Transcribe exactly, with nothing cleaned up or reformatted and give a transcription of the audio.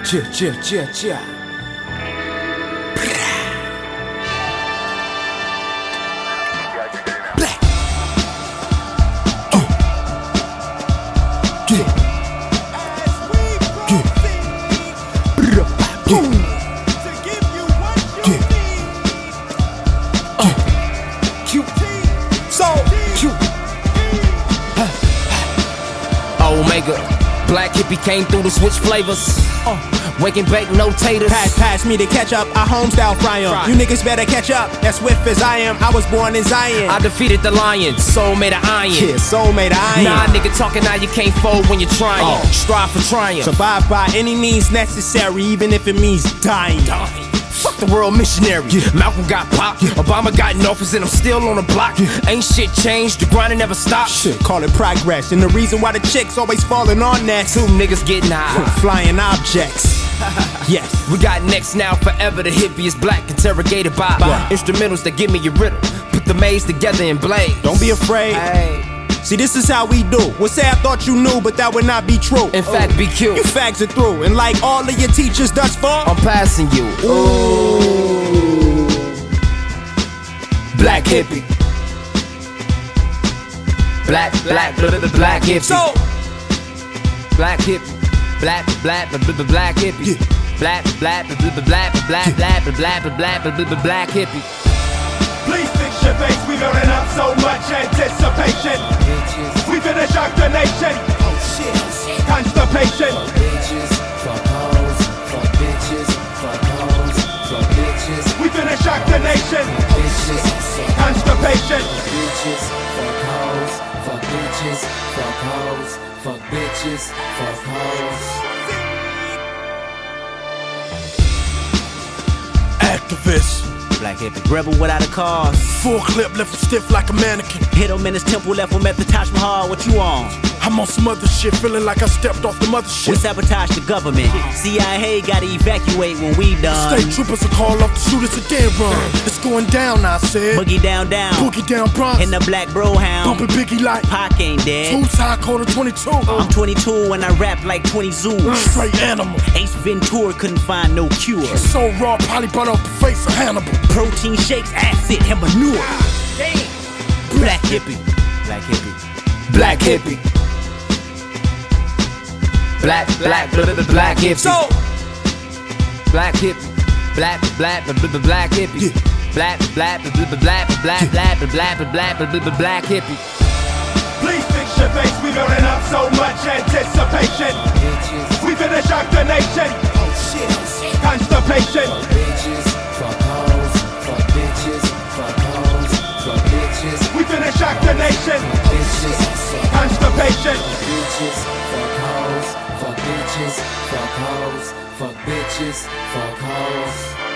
Yeah, yeah, yeah, yeah. Black. Uh. Yeah. Yeah. Boom. Omega, black hippie came through to switch flavors. Uh, wake and bake, no taters. Pass, pass me the ketchup, I home style fry 'em. Fry. You niggas better catch up, as swift as I am. I was born in Zion. I defeated the lion, soul made of iron. Yeah, soul made of iron. Nah, nigga talking now, you can't fold when you're trying. Oh. Strive for triumph. Survive by any means necessary, even if it means dying. Dying. Fuck the world missionary. Yeah. Malcolm got popped, yeah. Obama got in office, and I'm still on the block. Yeah. Ain't shit changed, the grinding never stopped. Shit, call it progress. And the reason why the chicks always falling on that. Two niggas getting high. Flying objects. Yes. We got next now, forever the hippiest black interrogated by Wow. instrumentals that give me your riddle. Put the maze together in blaze. Don't be afraid. Hey. See, this is how we do. Well, say I thought you knew, but that would not be true. In fact, B Q, You fags are through. And like all of your teachers thus far, I'm passing you. Ooh. Black hippie. Black, black, blah, blah, blah, black hippie. so Black hippie. Black, black, blah, blah, blah, black hippie. Yeah. Black, black, blah, blah, blah, black, black, black, blah, black, blah, black, blah, blah, blah, black hippie. Please fix your face, we building up so much anticipation. We finna shock the nation. Oh shit. Constipation. Fuck bitches, fuck hoes, fuck bitches, fuck hoes, fuck bitches. We finna shock the nation. Bitches, Constipation. bitches, fuck hoes, fuck bitches, fuck hoes, fuck bitches, fuck hoes. Activist, Black hippie rebel without a cause. full clip left him stiff like a mannequin. Hit him in his temple, left him at the Taj Mahal. What you on? I'm on some other shit, feeling like I stepped off the mother We shit. sabotage the government. C I A gotta evacuate when we done. State troopers will call off the shooters and then run. It's going down, I said. Boogie down, down. Boogie down Bronx. In the black bro hound. Bumping Biggie like Pac ain't dead. two side quarter twenty-two. I'm twenty-two and I rap like twenty zoos. Straight animal. Ace Ventura couldn't find no cure. So raw, probably brought off the face of Hannibal. Protein shakes, acid, and manure. Black hippie. Black hippie. Black hippie. Black, black, blah, blah, blah, black hippie. so Black hippie. Black, black, blah, blah, blah, black hippie. Black, black, blah, blah, blah, black, black, black, blah, black, blah, black, blah, blah, blah, black hippie. Please fix your face, we building up so much anticipation. We finna shock the nation. Oh shit. Constipation. Bitches, fuck hoes, fuck bitches, fuck hoes, fuck bitches. We finna shock the nation. Bitches, Constipation. bitches, fuck hoes, fuck bitches, fuck hoes, fuck bitches, fuck hoes.